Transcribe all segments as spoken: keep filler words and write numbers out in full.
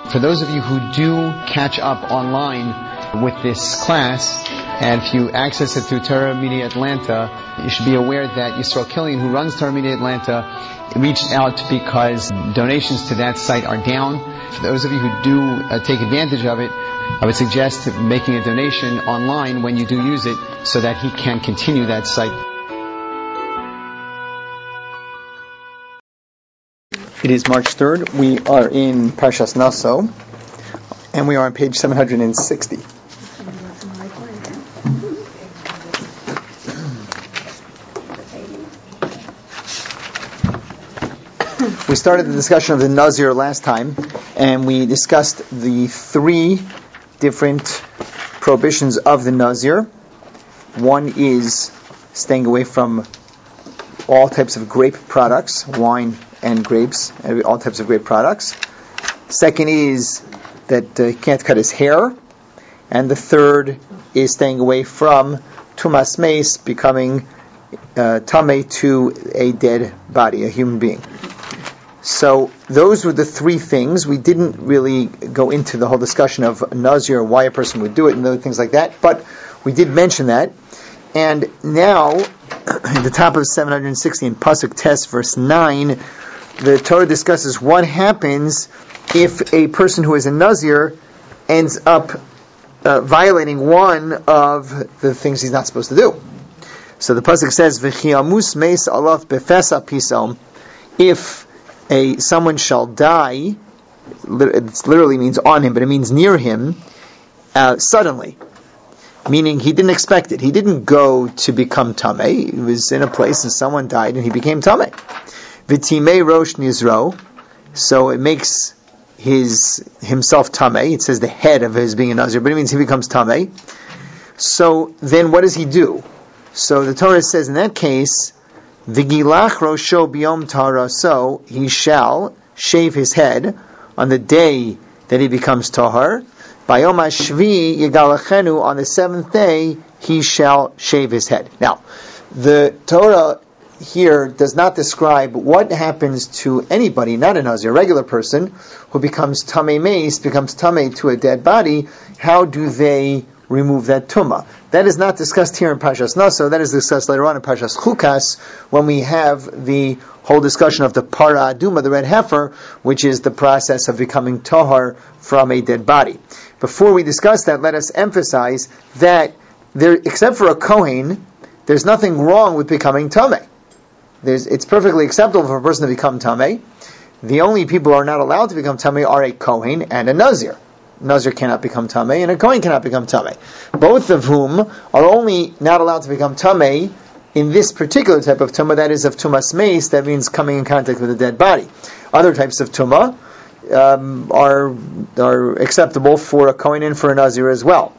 For those of you who do catch up online with this class, and if you access it through Torah Media Atlanta, you should be aware that Yisrael Killian, who runs Torah Media Atlanta, reached out because donations to that site are down. For those of you who do uh, take advantage of it, I would suggest making a donation online when you do use it so that he can continue that site. It is March third. We are in Parshas Naso, and we are on page seven hundred sixty. We started the discussion of the Nazir last time, and we discussed the three different prohibitions of the Nazir. One is staying away from all types of grape products, wine and grapes, all types of grape products. Second is that uh, he can't cut his hair. And the third is staying away from tumas meis, becoming uh, tameh to a dead body, a human being. So those were the three things. We didn't really go into the whole discussion of Nazir, why a person would do it, and other things like that, but we did mention that. And now, at the top of seven hundred sixty in Pasuk Tes, verse nine, the Torah discusses what happens if a person who is a Nazir ends up uh, violating one of the things he's not supposed to do. So the Pasuk says, "V'chiamus meis alaf befesa pisom." If a someone shall die, it literally means on him, but it means near him, uh, suddenly. Meaning he didn't expect it. He didn't go to become tameh. He was in a place and someone died and he became tameh. V'timei rosh nizro. So it makes his himself tameh. It says the head of his being a nazir, but it means he becomes tameh. So then what does he do? So the Torah says in that case, V'gilach rosho biyom taraso, he shall shave his head on the day that he becomes tahar. Bayom hashvi yigalachenu, on the seventh day he shall shave his head. Now, the Torah here does not describe what happens to anybody, not a Nazir, a regular person, who becomes tameh meis, becomes tameh to a dead body. How do they remove that tumah? That is not discussed here in Parshas Naso. That is discussed later on in Parshas Chukas, when we have the whole discussion of the para aduma, the red heifer, which is the process of becoming tahar from a dead body. Before we discuss that, let us emphasize that there, except for a Kohen, there's nothing wrong with becoming tameh. There's, it's perfectly acceptable for a person to become tameh. The only people who are not allowed to become tameh are a Kohen and a Nazir. Nazir cannot become tameh, and a Kohen cannot become tameh. Both of whom are only not allowed to become tameh in this particular type of tumah, that is of tumas meis, that means coming in contact with a dead body. Other types of tumah um, are are acceptable for a Kohen and for a Nazir as well.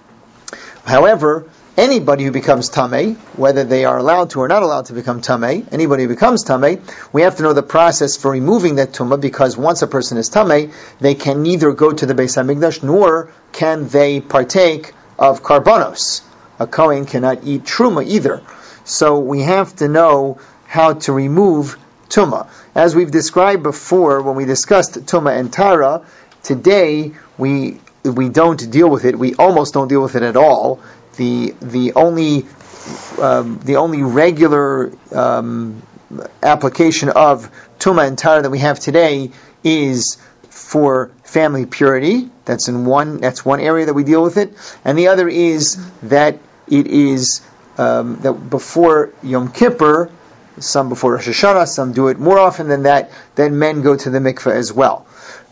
However, anybody who becomes tameh, whether they are allowed to or not allowed to become tameh, anybody who becomes tameh, we have to know the process for removing that tumah, because once a person is tameh, they can neither go to the Beis HaMikdash nor can they partake of karbanos. A Kohen cannot eat truma either. So we have to know how to remove tumah. As we've described before when we discussed tumah and tara, today we we don't deal with it. We almost don't deal with it at all. The the only um, the only regular um, application of tumah and tara that we have today is for family purity. That's in one. That's one area that we deal with it, and the other is that it is um, that before Yom Kippur, some before Rosh Hashanah, some do it more often than that. Then men go to the mikveh as well.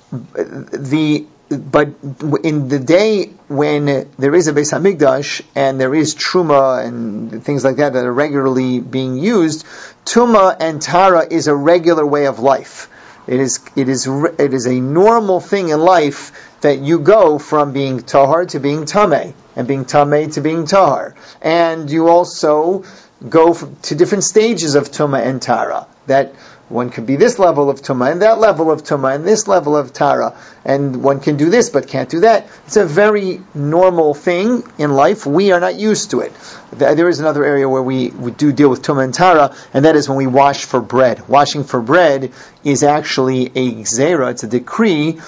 The But in the day when there is a Beis HaMikdash and there is truma and things like that that are regularly being used, tumah and tara is a regular way of life. It is it is it is a normal thing in life that you go from being tahar to being tameh, and being tameh to being tahar, and you also go to different stages of tumah and tara. That one could be this level of tumah and that level of tumah and this level of tara, and one can do this but can't do that. It's a very normal thing in life. We are not used to it. There is another area where we, we do deal with tumah and tara, and that is when we wash for bread. Washing for bread is actually a gzeira, it's a decree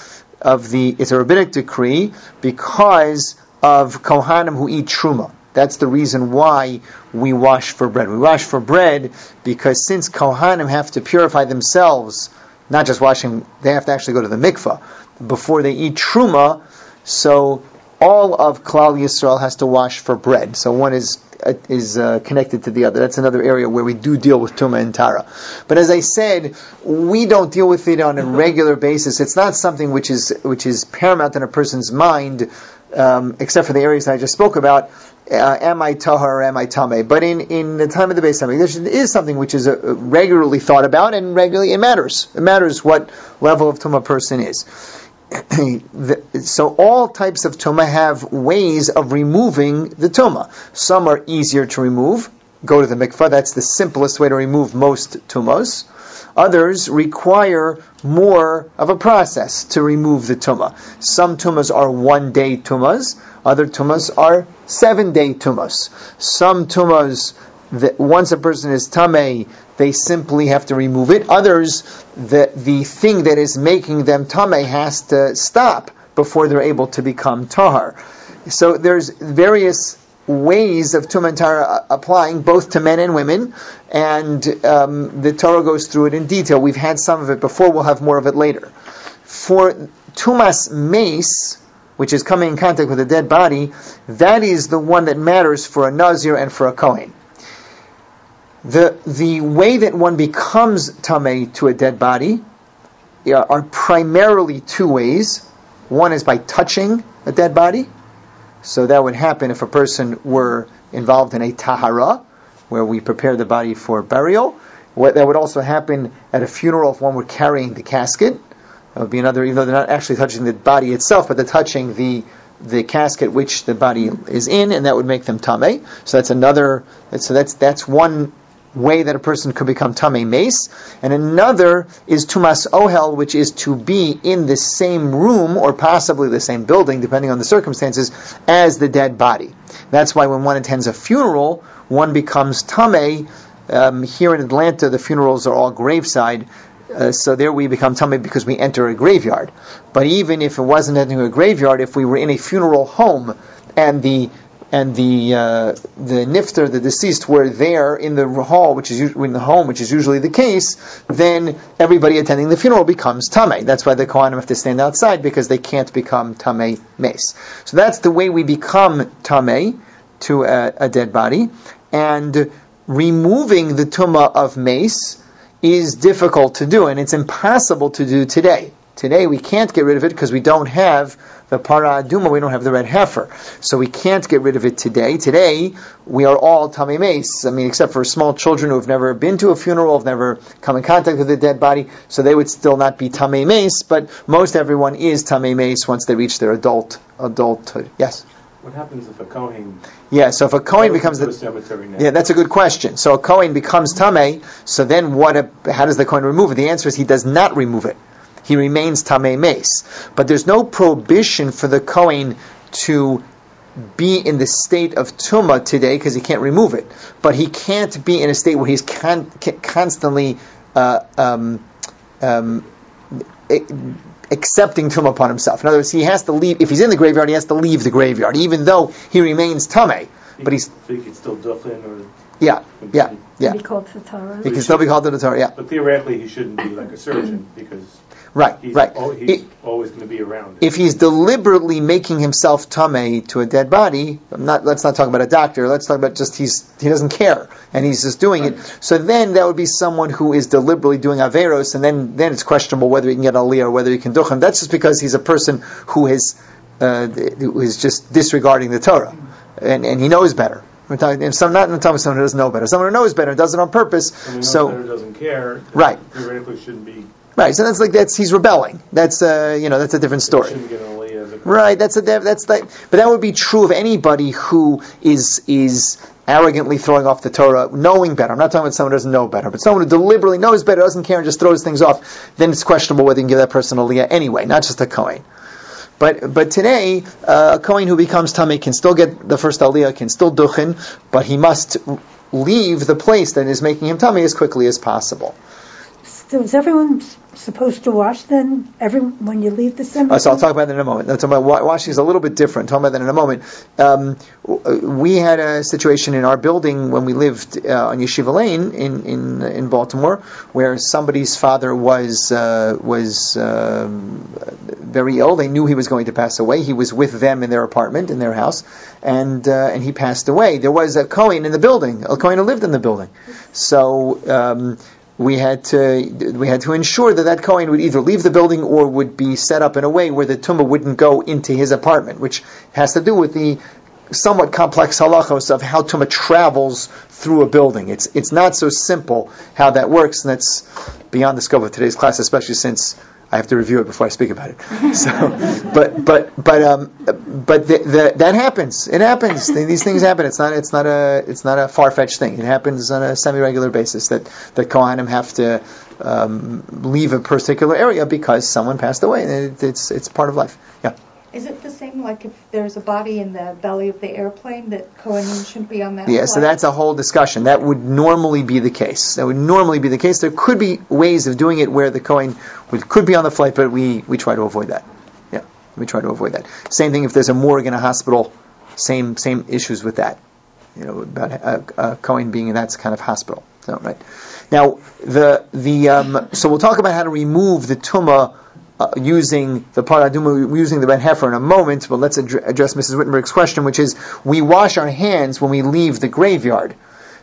of the, it's a rabbinic decree because of Kohanim who eat Truma. That's the reason why we wash for bread. We wash for bread because since Kohanim have to purify themselves, not just washing, they have to actually go to the mikvah before they eat Truma, so all of Klal Yisrael has to wash for bread. So one is uh, is uh, connected to the other. That's another area where we do deal with Tumah and Tara. But as I said, we don't deal with it on a regular basis. It's not something which is which is paramount in a person's mind, um, except for the areas that I just spoke about. Uh, am I tahar or am I tameh? But in, in the time of the Beis Hamikdash, it is something which is uh, regularly thought about, and regularly it matters. It matters what level of tumah a person is. the, so all types of tumah have ways of removing the tumah. Some are easier to remove. Go to the mikvah. That's the simplest way to remove most tumahs. Others require more of a process to remove the tumah. Some tumahs are one-day tumahs. Other tumahs are seven-day tumahs. Some tumahs, that once a person is tameh, they simply have to remove it. Others, the the thing that is making them tameh has to stop before they're able to become tahar. So there's various ways of tumah and tahara applying both to men and women, and um, the Torah goes through it in detail. We've had some of it before, we'll have more of it later. For tumas mace, which is coming in contact with a dead body, that is the one that matters for a Nazir and for a Kohen. The the way that one becomes tameh to a dead body uh, are primarily two ways. One is by touching a dead body. So that would happen if a person were involved in a tahara, where we prepare the body for burial. What, that would also happen at a funeral if one were carrying the casket. That would be another, even though they're not actually touching the body itself, but they're touching the the casket which the body is in, and that would make them tameh. So that's another. So that's that's one way that a person could become tameh mace. And another is tumas ohel, which is to be in the same room or possibly the same building, depending on the circumstances, as the dead body. That's why when one attends a funeral, one becomes tameh. Um, here in Atlanta, the funerals are all graveside. Uh, so there we become tameh because we enter a graveyard. But even if it wasn't entering a graveyard, if we were in a funeral home and the and the uh, the nifter, the deceased, were there in the hall, which is in the home, which is usually the case, then everybody attending the funeral becomes tameh. That's why the Kohanim have to stand outside, because they can't become tameh mace. So that's the way we become tameh to a, a dead body. And removing the tumah of mace is difficult to do, and it's impossible to do today. Today we can't get rid of it because we don't have the para aduma, we don't have the red heifer. So we can't get rid of it today. Today we are all tameh mace. I mean, except for small children who have never been to a funeral, have never come in contact with a dead body, so they would still not be tameh mace, but most everyone is tameh mace once they reach their adult adulthood. Yes? What happens if a Kohen... Yeah, so if a Kohen becomes the... Yeah, that's a good question. So a Kohen becomes tameh, so then what? A, how does the Kohen remove it? The answer is he does not remove it. He remains tameh mace. But there's no prohibition for the Kohen to be in the state of tumah today because he can't remove it. But he can't be in a state where he's con- constantly uh, um, um, accepting tumah upon himself. In other words, he has to leave. If he's in the graveyard, he has to leave the graveyard, even though he remains tameh. But he's so he can still duchen or yeah, yeah, yeah. Can be called to the Torah. He can still be called to the Torah. Yeah. But theoretically, he shouldn't be like a surgeon because right, he's, right. Al- he's it, always going to be around. If he's deliberately making himself tameh to a dead body, I'm not, let's not talk about a doctor. Let's talk about just he's he doesn't care and he's just doing right. it. So then that would be someone who is deliberately doing averos, and then then it's questionable whether he can get aliyah or whether he can duchen. That's just because he's a person who is uh, who is just disregarding the Torah, and and he knows better. We're talking, and some, not in the time of someone who doesn't know better. Someone who knows better, does it on purpose. Someone who so knows better doesn't care. Right. Theoretically, shouldn't be. Right. So that's like that's he's rebelling. That's uh, you know that's a different story. Shouldn't get an aliyah as a right. That's a that's that. But that would be true of anybody who is is arrogantly throwing off the Torah, knowing better. I'm not talking about someone who doesn't know better, but someone who deliberately knows better, doesn't care, and just throws things off. Then it's questionable whether you can give that person aliyah anyway, not just a Kohen. But but today, uh, a Kohen who becomes tameh can still get the first aliyah, can still duchen, but he must leave the place that is making him tameh as quickly as possible. So is everyone s- supposed to wash then? Every when you leave the cemetery? Uh, so I'll talk about that in a moment. No, talking about wa- washing is a little bit different. Talking about that in a moment. Um, w- we had a situation in our building when we lived uh, on Yeshiva Lane in, in in Baltimore, where somebody's father was uh, was um, very ill. They knew he was going to pass away. He was with them in their apartment in their house, and uh, and he passed away. There was a Kohen in the building. A Kohen who lived in the building. So. Um, We had to we had to ensure that that Kohen would either leave the building or would be set up in a way where the tumah wouldn't go into his apartment, which has to do with the somewhat complex halachos of how tumah travels through a building. It's it's not so simple how that works, and that's beyond the scope of today's class, especially since I have to review it before I speak about it. So, but but but um but the, the, that happens. It happens. These things happen. It's not it's not a it's not a far fetched thing. It happens on a semi regular basis that that Kohanim have to um, leave a particular area because someone passed away. It, it's it's part of life. Yeah. Is it the same like if there's a body in the belly of the airplane that Kohanim shouldn't be on that Yeah, flight? so that's a whole discussion. That would normally be the case. That would normally be the case. There could be ways of doing it where the Kohen would, could be on the flight, but we, we try to avoid that. Yeah, we try to avoid that. Same thing if there's a morgue in a hospital, same same issues with that. You know, about a, a Kohen being in that kind of hospital. So, right. Now, the the um, so we'll talk about how to remove the tumah Uh, using the paraduma, using the ben heifer in a moment, but let's ad- address Missus Wittenberg's question, which is, we wash our hands when we leave the graveyard.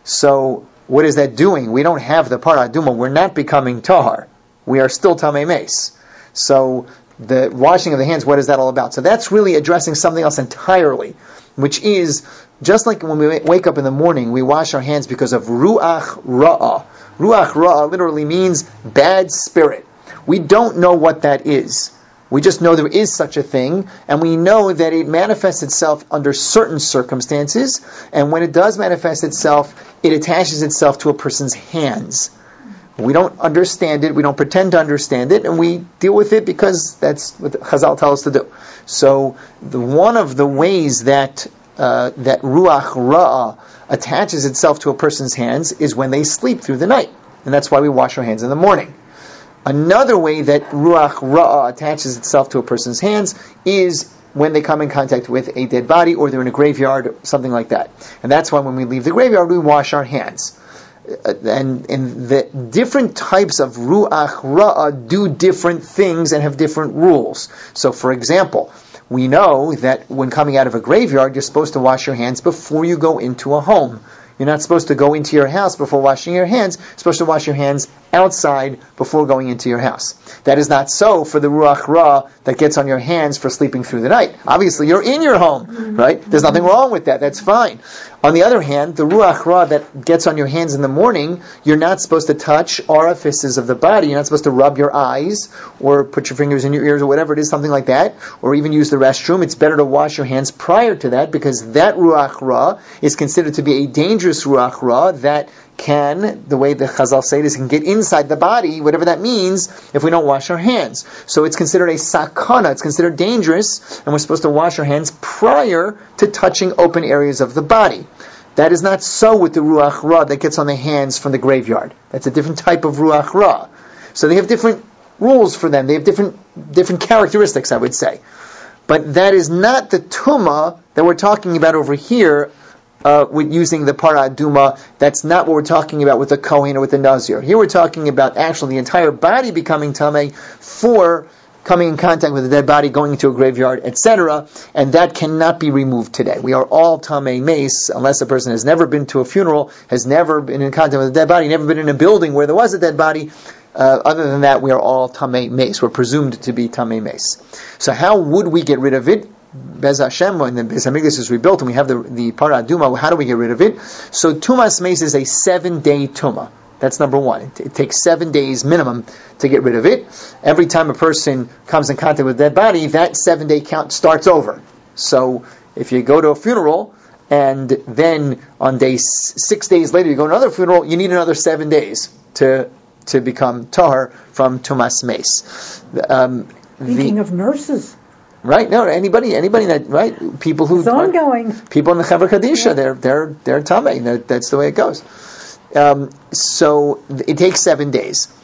So, what is that doing? We don't have the paraduma. We're not becoming tahar. We are still tamei meis. So, the washing of the hands, what is that all about? So that's really addressing something else entirely, which is, just like when we wake up in the morning, we wash our hands because of ruach ra'ah. Ruach ra'ah literally means bad spirit. We don't know what that is. We just know there is such a thing, and we know that it manifests itself under certain circumstances, and when it does manifest itself, it attaches itself to a person's hands. We don't understand it, we don't pretend to understand it, and we deal with it because that's what Chazal tell us to do. So, the, one of the ways that uh, that Ruach Ra'ah attaches itself to a person's hands is when they sleep through the night, and that's why we wash our hands in the morning. Another way that Ruach Ra'ah attaches itself to a person's hands is when they come in contact with a dead body or they're in a graveyard, or something like that. And that's why when we leave the graveyard, we wash our hands. Uh, and, and the different types of Ruach Ra'ah do different things and have different rules. So, for example, we know that when coming out of a graveyard, you're supposed to wash your hands before you go into a home. You're not supposed to go into your house before washing your hands. You're supposed to wash your hands outside before going into your house. That is not so for the Ruach Ra that gets on your hands for sleeping through the night. Obviously, you're in your home, right? There's nothing wrong with that. That's fine. On the other hand, the Ruach Ra that gets on your hands in the morning, you're not supposed to touch orifices of the body. You're not supposed to rub your eyes or put your fingers in your ears or whatever it is, something like that, or even use the restroom. It's better to wash your hands prior to that because that Ruach Ra is considered to be a dangerous Ruach Ra that can, the way the Chazal say this, can get inside the body, whatever that means, if we don't wash our hands. So it's considered a sakana, it's considered dangerous, and we're supposed to wash our hands prior to touching open areas of the body. That is not so with the Ruach Ra that gets on the hands from the graveyard. That's a different type of Ruach Ra. So they have different rules for them. They have different different characteristics, I would say. But that is not the Tumah that we're talking about over here, Uh, with using the para aduma. That's not what we're talking about with the Kohen or with the Nazir. Here we're talking about actually the entire body becoming tamei for coming in contact with a dead body, going into a graveyard, et cetera. And that cannot be removed today. We are all tamei meis, unless a person has never been to a funeral, has never been in contact with a dead body, never been in a building where there was a dead body. Uh, other than that, we are all tamei meis. We're presumed to be tamei meis. So how would we get rid of it? Bez Hashem, when the Beis Hamikdash is rebuilt and we have the, the Para Aduma, how do we get rid of it? So Tumas Meis is a seven-day Tumah. That's number one. It, it takes seven days minimum to get rid of it. Every time a person comes in contact with a dead body, that seven-day count starts over. So if you go to a funeral and then on day s- six days later you go to another funeral, you need another seven days to to become Tahar from Tumas Meis. Um, Thinking the, of nurses. Right? No, anybody, anybody that, right? People who It's ongoing. people in the Chevra Kadisha, they're they're they're tamei. They're, that's the way it goes. Um, so it takes seven days.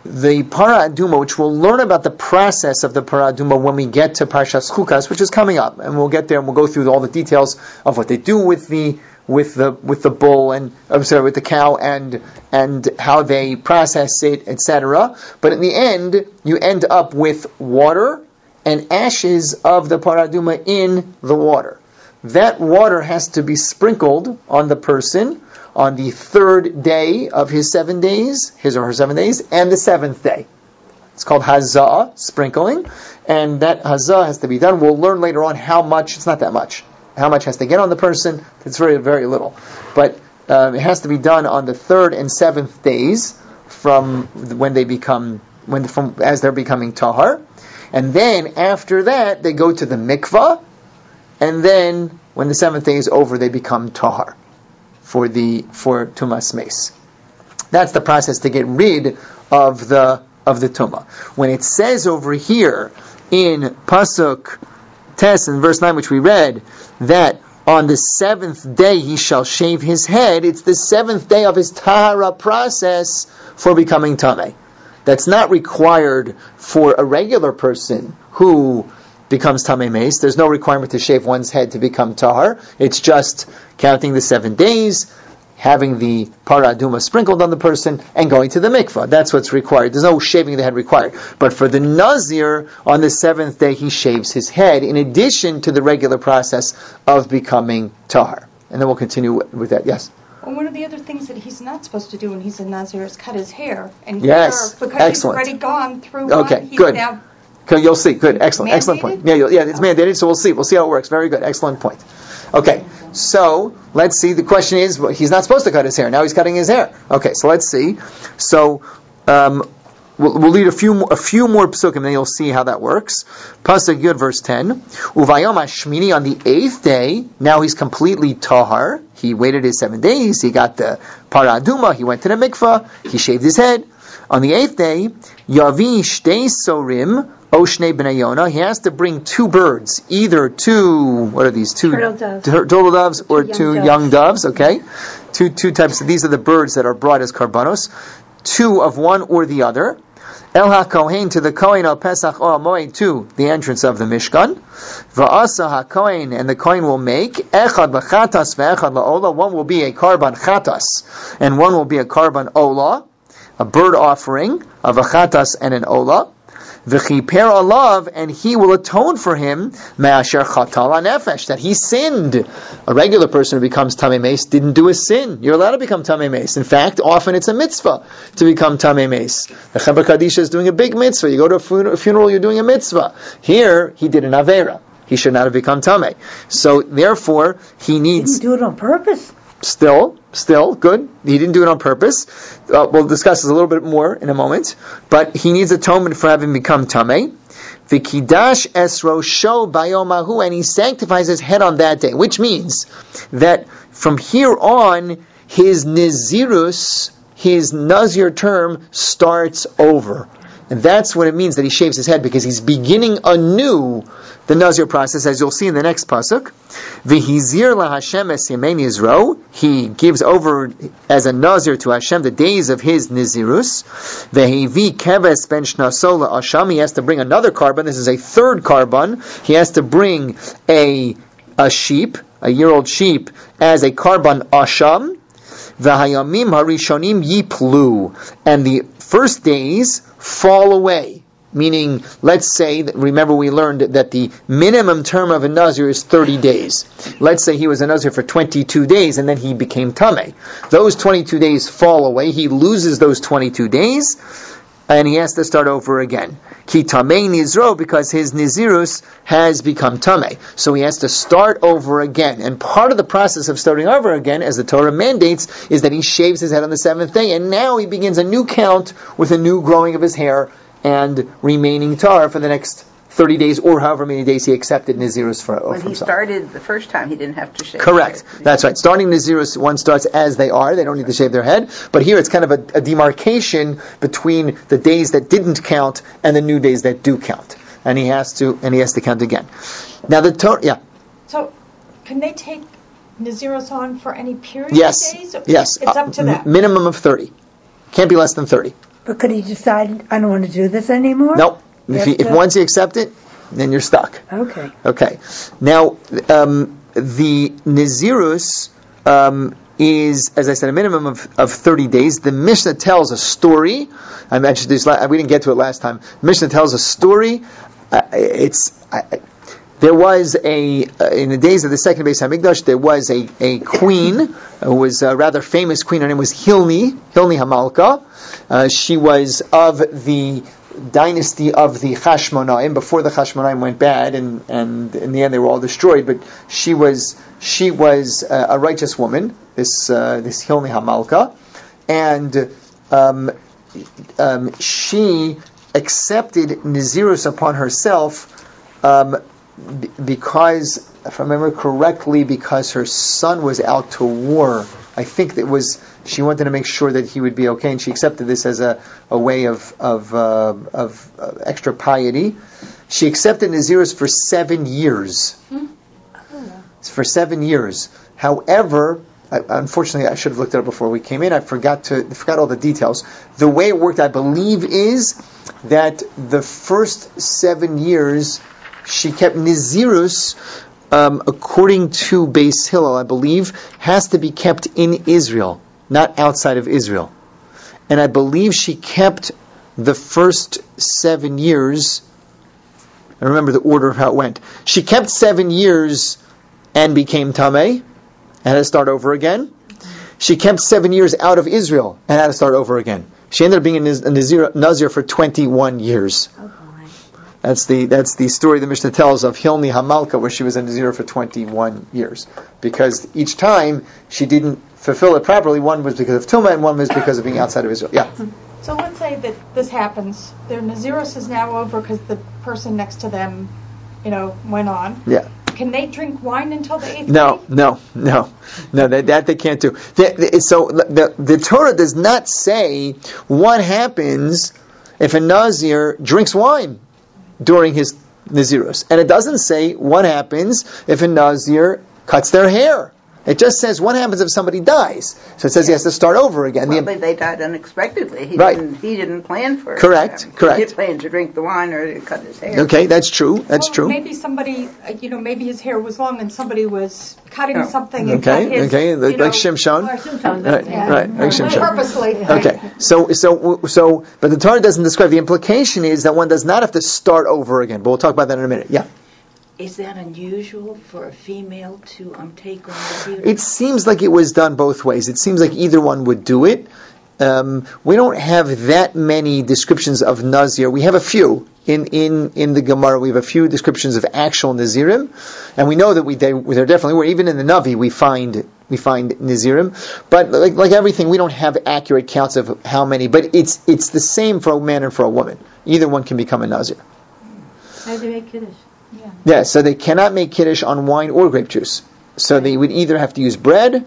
the Para Aduma, which we'll learn about the process of the Para Aduma when we get to Parshas Chukas, which is coming up, and we'll get there and we'll go through all the details of what they do with the with the with the bull and I'm sorry with the cow and and how they process it, et cetera. But in the end, you end up with water and ashes of the Para Aduma in the water. That water has to be sprinkled on the person on the third day of his seven days, his or her seven days, and the seventh day. It's called hazah, sprinkling, and that hazah has to be done. We'll learn later on how much. It's not that much. How much has to get on the person? It's very, very little. But um, it has to be done on the third and seventh days from when they become, when from as they're becoming tahar, and then after that they go to the mikvah, and then when the seventh day is over, they become tahar for the for tumas meis. That's the process to get rid of the of the tumah. When it says over here in pasuk tes in verse nine, which we read, that on the seventh day he shall shave his head, it's the seventh day of his tahara process for becoming tameh. That's not required for a regular person who becomes tameh meis. There's no requirement to shave one's head to become tahar. It's just counting the seven days, having the para aduma sprinkled on the person, and going to the mikvah. That's what's required. There's no shaving the head required. But for the nazir, on the seventh day, he shaves his head, in addition to the regular process of becoming tahar. And then we'll continue with that. Yes? Well, one of the other things that he's not supposed to do when he's a nazir is cut his hair. And Yes. here, because Excellent. he's already gone through Okay, one, he's good. now Okay, you'll see. Good. Excellent. Excellent mandated? point. Yeah, you'll, yeah, it's mandated, so we'll see. We'll see how it works. Very good. Excellent point. Okay, so let's see. The question is, well, he's not supposed to cut his hair. Now he's cutting his hair. Okay, so let's see. So um, we'll, we'll read a few more, a few more psukim, and then you'll see how that works. Pasuk Yud, verse ten. Uvayom Hashmini, on the eighth day, now he's completely tahar. He waited his seven days. He got the para aduma. He went to the mikvah. He shaved his head. On the eighth day, Yavi Shtei Sorim Oshnei B'nai Yonah, he has to bring two birds, either two, what are these, two Turtle doves. tur- turtle doves or Two young two doves. young doves, okay? Two two types, these are the birds that are brought as karbanos, two of one or the other. El HaKohen, to the Kohen al Pesach or Moed, to the entrance of the Mishkan. Va'asa HaKohen, and the Kohen will make Echad B'chatas ve'echad la'olah, one will be a karban chatas, and one will be a karban olah, a bird offering of a chatas and an olah. V'chiper alav, and he will atone for him me'asher chatal hanefesh, that he sinned. A regular person who becomes tamei meis didn't do a sin. You're allowed to become tamei meis. In fact, often it's a mitzvah to become tamei meis. The Chaber Kadisha is doing a big mitzvah. You go to a fun- a funeral, you're doing a mitzvah. Here, he did an avera. He should not have become tamei. So therefore, he needs. Didn't do it on purpose. Still, still, good. He didn't do it on purpose. Uh, we'll discuss this a little bit more in a moment. But he needs atonement for having become tamei. V'kidash es rosho bayomahu, and he sanctifies his head on that day, which means that from here on, his nizirus, his nazir term, starts over. And that's what it means that he shaves his head, because he's beginning anew the nazir process, as you'll see in the next pasuk. V'hizir laHashem es yemei nizro, he gives over as a nazir to Hashem the days of his nizirus. V'hevi keves ben shnaso la'asham, he has to bring another karban. This is a third karban. He has to bring a a sheep, a year-old sheep, as a karban asham. V'hayamim harishonim yiplu, and the first days fall away. Meaning, let's say, that, remember we learned that the minimum term of a Nazir is thirty days. Let's say he was a Nazir for twenty-two days and then he became Tameh. Those twenty-two days fall away. He loses those twenty-two days and he has to start over again. Ki Tameh Nizro, because his Nizirus has become Tameh. So he has to start over again. And part of the process of starting over again, as the Torah mandates, is that he shaves his head on the seventh day, and now he begins a new count with a new growing of his hair and remaining tar for the next thirty days, or however many days he accepted Nazirus for, When from he himself. started the first time, he didn't have to shave. Correct. his head. That's right. Starting Nazirus, one starts as they are. They don't need to shave their head. But here it's kind of a, a demarcation between the days that didn't count and the new days that do count. And he has to, and he has to count again. Now the Torah, yeah. So, can they take Naziros on for any period Yes. of days? Yes. It's up to Uh, them. m- minimum of thirty. Can't be less than thirty. But could he decide, I don't want to do this anymore? No. If, he, Yes, if sir. once you accept it, then you're stuck. Okay. Okay. Now, um, the Nazirus um, is, as I said, a minimum of, of thirty days. The Mishnah tells a story. I mentioned this, la- we didn't get to it last time. Mishnah tells a story. Uh, it's... I, There was a, uh, in the days of the second Beis Hamikdash, there was a, a queen, who was a rather famous queen. Her name was Hilni, Hilni Hamalka. Uh, she was of the dynasty of the Chashmonaim, before the Chashmonaim went bad, and, and in the end they were all destroyed. But she was she was uh, a righteous woman, this uh, this Hilni Hamalka, and um, um, she accepted Nazirus upon herself. Um, Because, if I remember correctly, because her son was out to war. I think that was she wanted to make sure that he would be okay, and she accepted this as a, a way of of, uh, of uh, extra piety. She accepted Nazirus for seven years. Hmm? For seven years. However, I, unfortunately, I should have looked it up before we came in. I forgot to I forgot all the details. The way it worked, I believe, is that the first seven years. She kept Nazirus, um, according to Beis Hillel, I believe, has to be kept in Israel, not outside of Israel. And I believe she kept the first seven years. I remember the order of how it went. She kept seven years and became Tameh, and had to start over again. She kept seven years out of Israel and had to start over again. She ended up being a Nazir, Nazir for twenty-one years. That's the that's the story the Mishnah tells of Hilni Hamalka, where she was a Nazir for twenty-one years. Because each time she didn't fulfill it properly, one was because of Tumah and one was because of being outside of Israel. Yeah. So let's say that this happens. Their Nazirus is now over because the person next to them, you know, went on. Yeah. Can they drink wine until the eighth No, day? no, no, no. That, that they can't do. The, the, so the, the Torah does not say what happens if a Nazir drinks wine during his Nazirus. And it doesn't say what happens if a Nazir cuts their hair. It just says what happens if somebody dies. So it says he has to start over again. Well, The- but they died unexpectedly. He Right. didn't. He didn't plan for it. Correct, Um, correct. He did plan to drink the wine or to cut his hair. okay, that's true. That's Well, true. Maybe somebody, uh, you know, maybe his hair was long and somebody was cutting Oh. something and Okay, cut his, okay, like, you know, like Shimshon. Right, yeah, right, like Shimshon. purposely. Okay, so so so, but the Torah doesn't describe. The implication is that one does not have to start over again. But we'll talk about that in a minute. Yeah. Is that unusual for a female to um, take on the duty? It seems like it was done both ways. It seems like either one would do it. Um, we don't have that many descriptions of Nazir. We have a few in, in, in the Gemara. We have a few descriptions of actual Nazirim, and we know that we they, they're definitely were. Even in the Navi, we find we find Nazirim, but like, like everything, we don't have accurate counts of how many. But it's it's the same for a man and for a woman. Either one can become a Nazir. How do they make kiddush? Yeah. Yeah, so they cannot make kiddush on wine or grape juice. So they would either have to use bread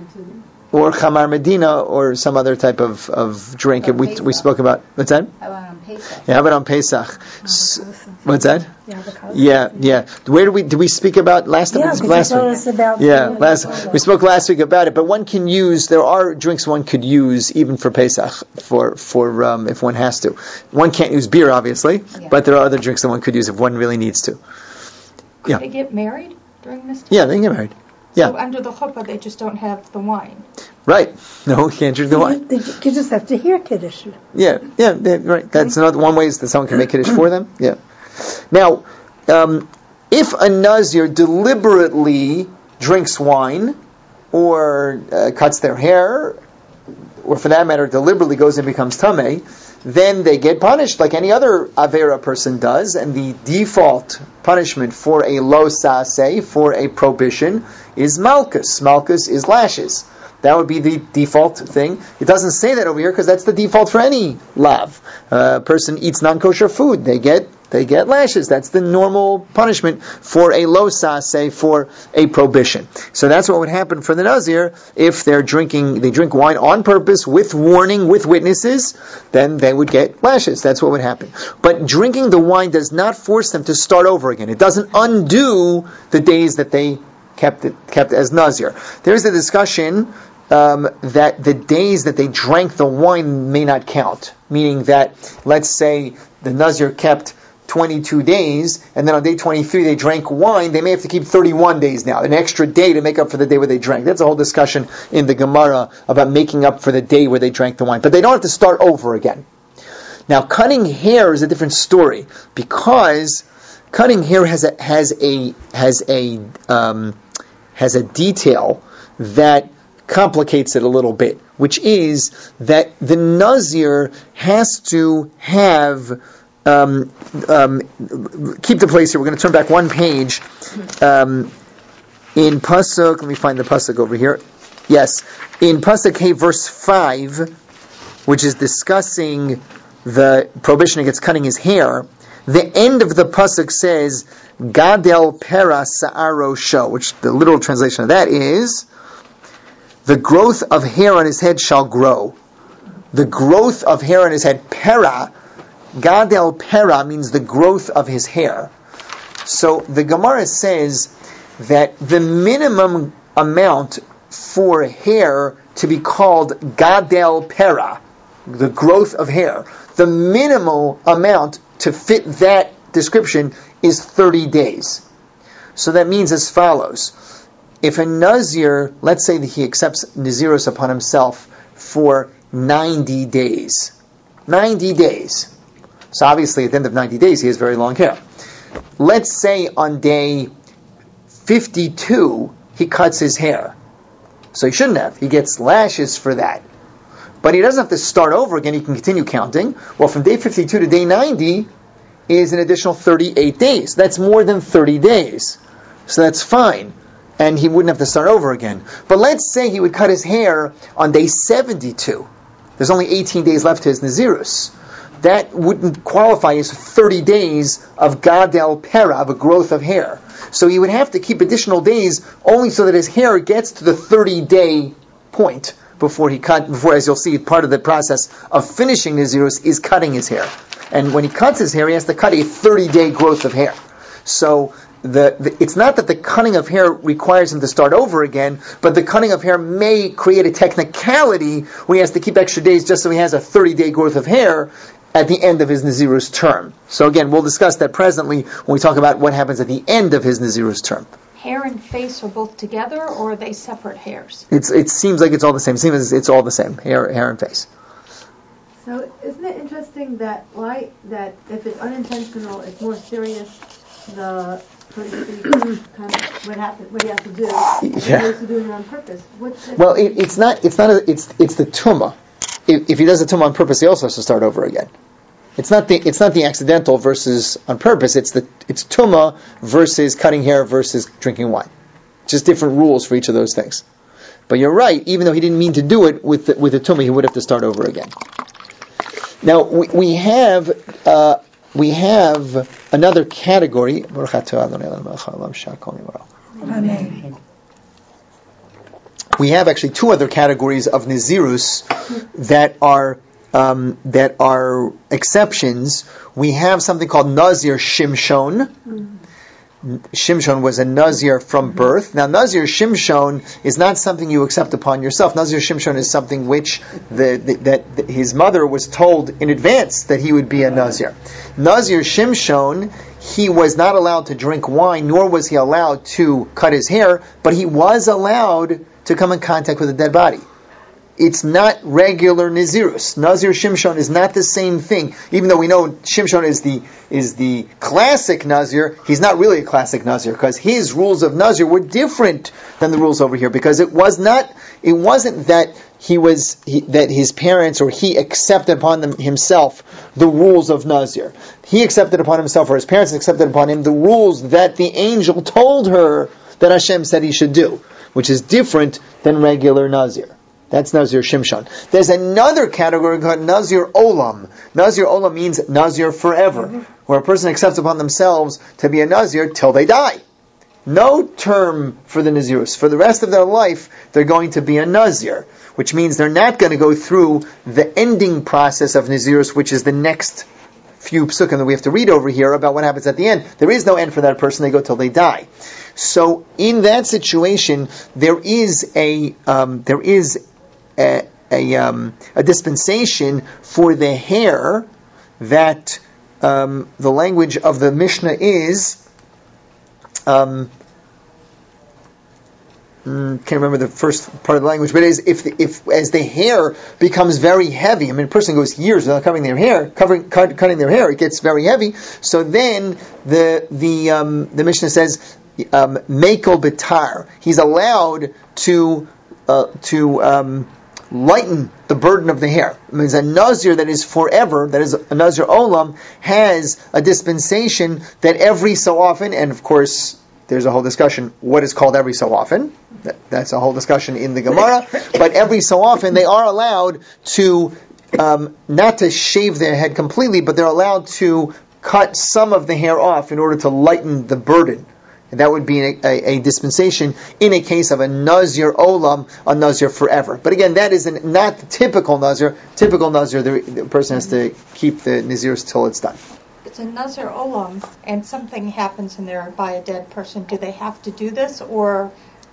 or chamar medina or some other type of, of drink. And we we spoke about what's that? How about on Pesach? Yeah, how about on Pesach? S- what's that? Yeah, avocado. Yeah, yeah. Where did we did we speak about last Yeah, time? because last you told week. us about Yeah, the- last we spoke last week about it. But one can use. There are drinks one could use even for Pesach for for um, if one has to. One can't use beer, obviously, Yeah. but there are other drinks that one could use if one really needs to. Could Yeah. they get married during this time? Yeah, they can get married. Yeah. So under the chuppah, they just don't have the wine. Right. No, you can't drink the wine. You, you just have to hear Kiddush. Yeah, yeah, yeah, right. That's another one way is that someone can make Kiddush for them. Yeah. Now, um, if a Nazir deliberately drinks wine or uh, cuts their hair, or for that matter, deliberately goes and becomes Tameh, then they get punished like any other Avera person does, and the default punishment for a lo saseh, for a prohibition, is malchus. Malchus is lashes. That would be the default thing. It doesn't say that over here because that's the default for any lav. A uh, person eats non-kosher food, they get they get lashes. That's the normal punishment for a lo saseh, for a prohibition. So that's what would happen for the Nazir if they're drinking, they drink wine on purpose with warning, with witnesses, then they would get lashes. That's what would happen. But drinking the wine does not force them to start over again. It doesn't undo the days that they kept it, kept as Nazir. There's a discussion Um, that the days that they drank the wine may not count. meaning that, let's say, the Nazir kept twenty-two days, and then on day twenty-three they drank wine, they may have to keep thirty-one days now, an extra day to make up for the day where they drank. That's a whole discussion in the Gemara about making up for the day where they drank the wine. But they don't have to start over again. Now, cutting hair is a different story, because cutting hair has a has a has a um, has a detail that complicates it a little bit, which is that the Nazir has to have um, um, keep the place here. We're going to turn back one page um, in Pasuk. Let me find the Pasuk over here. Yes, in Pasuk Hey, verse five, which is discussing the prohibition against cutting his hair. The end of the pasuk says, "Gadel pera sa'aro sho," which the literal translation of that is, "The growth of hair on his head shall grow." The growth of hair on his head, pera, gadel pera means the growth of his hair. So the Gemara says that the minimum amount for hair to be called gadel pera, the growth of hair, the minimal amount to fit that description is thirty days. So that means as follows. If a Nazir, let's say that he accepts Nazirus upon himself for ninety days. ninety days. So obviously at the end of ninety days he has very long hair. Let's say on day fifty-two he cuts his hair. So he shouldn't have. He gets lashes for that. But he doesn't have to start over again. He can continue counting. Well, from day fifty-two to day ninety is an additional thirty-eight days. That's more than thirty days. So that's fine. And he wouldn't have to start over again. But let's say he would cut his hair on day seventy-two. There's only eighteen days left to his Nazirus. That wouldn't qualify as thirty days of Gadel Pera, of a growth of hair. So he would have to keep additional days only so that his hair gets to the thirty-day point before he cut, before, as you'll see, part of the process of finishing Nazirus is cutting his hair. And when he cuts his hair, he has to cut a thirty-day growth of hair. So the, the it's not that the cutting of hair requires him to start over again, but the cutting of hair may create a technicality where he has to keep extra days just so he has a thirty-day growth of hair at the end of his Nazirus term. So again, we'll discuss that presently when we talk about what happens at the end of his Nazirus term. Hair and face are both together, or are they separate hairs? It's it seems like it's all the same. It seems it's all the same, hair hair and face. So isn't it interesting that why that if it's unintentional, it's more serious, the so to speak, kind of what happen, what you have to do, as Yeah. opposed to doing it on purpose? What's the Well, it, it's not it's not a, it's it's the tumah. If, if he does the tumah on purpose, he also has to start over again. It's not the it's not the accidental versus on purpose. It's the it's tumah versus cutting hair versus drinking wine. Just different rules for each of those things. But you're right. Even though he didn't mean to do it with the, with the tumah, he would have to start over again. Now we, we have uh, we have another category. Amen. We have actually two other categories of Nazirus that are um, that are exceptions. We have something called Nazir Shimshon. Mm. Shimshon was a Nazir from birth. Now, Nazir Shimshon is not something you accept upon yourself. Nazir Shimshon is something which the, the, that the, his mother was told in advance that he would be a Nazir. Nazir Shimshon, he was not allowed to drink wine, nor was he allowed to cut his hair, but he was allowed to come in contact with a dead body. It's not regular Nazirus. Nazir Shimshon is not the same thing. Even though we know Shimshon is the is the classic Nazir, he's not really a classic Nazir because his rules of Nazir were different than the rules over here. Because it was not, it wasn't that he was he, that his parents or he accepted upon them himself the rules of Nazir. He accepted upon himself, or his parents accepted upon him the rules that the angel told her that Hashem said he should do, which is different than regular Nazir. That's Nazir Shimshon. There's another category called Nazir Olam. Nazir Olam means Nazir forever, mm-hmm. where a person accepts upon themselves to be a Nazir till they die. No term for the Nazirus. For the rest of their life, they're going to be a Nazir, which means they're not going to go through the ending process of Nazirus, which is the next few psukim that we have to read over here about what happens at the end. There is no end for that person. They go till they die. So in that situation, there is a um, there is a, a, um, a dispensation for the hair that um, the language of the Mishnah is. Um, can't remember the first part of the language, but it is if the, if as the hair becomes very heavy. I mean, a person goes years without covering their hair, covering cut, cutting their hair, it gets very heavy. So then the the um, the Mishnah says, um, mekel betar. He's allowed to uh, to um, lighten the burden of the hair. It means a nazir that is forever, that is a nazir olam, has a dispensation that every so often, and of course, there's a whole discussion, what is called every so often. That, that's a whole discussion in the Gemara. But every so often, they are allowed to, um, not to shave their head completely, but they're allowed to cut some of the hair off in order to lighten the burden. And that would be a, a, a dispensation in a case of a Nazir Olam, a Nazir forever. But again, that is an, not the typical Nazir. Typical Nazir, the, the person has to keep the Nazirs till it's done. It's a Nazir Olam, and something happens in there by a dead person. Do they have to do this, or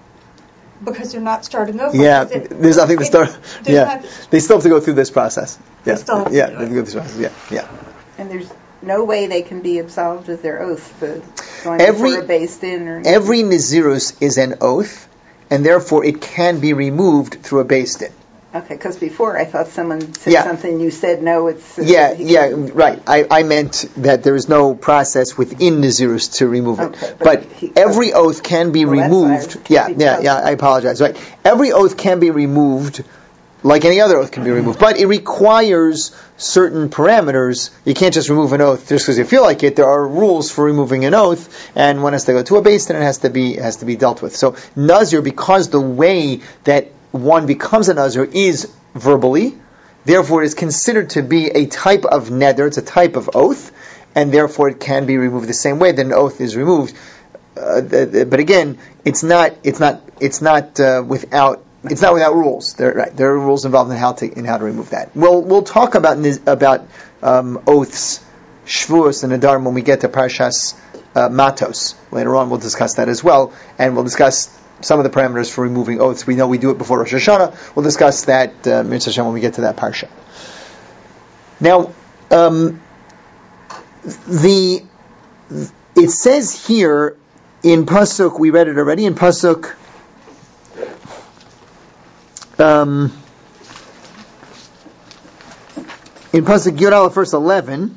because they're not starting over? Yeah, it, there's nothing to start. Yeah, not, they still have to go through this process. Yeah, they still have to yeah, do they have to go through this process. Yeah, yeah. And there's no way they can be absolved of their oath for going Every before a based in or every Nazirus is an oath, and therefore it can be removed through a based in. Okay, because before I thought someone said Yeah. something, you said no, it's... Uh, Yeah, he yeah, can- right. I, I meant that there is no process within Nazirus to remove it. Okay, but but he- every oath can be Well, that's why I removed. was Yeah, confused. yeah, yeah, I apologize. Right. Every oath can be removed like any other oath can be removed. But it requires certain parameters. You can't just remove an oath just because you feel like it. There are rules for removing an oath, and one has to go to a base, then it has to be has to be dealt with. So Nazir, because the way that one becomes a Nazir is verbally, therefore it is considered to be a type of neder, it's a type of oath, and therefore it can be removed the same way that an oath is removed. Uh, but again, it's not it's not it's not uh, without it's not without rules. There, right, there are rules involved in how to in how to remove that. We'll we'll talk about about um, oaths, shvuos, and nadarim when we get to Parshas uh, Matos later on. We'll discuss that as well, and we'll discuss some of the parameters for removing oaths. We know we do it before Rosh Hashanah. We'll discuss that uh, Mitzvah Hashem when we get to that parsha. Now, um, the it says here in Pasuk, we read it already in Pasuk. Um, in Pasuk Yud Aleph, verse eleven,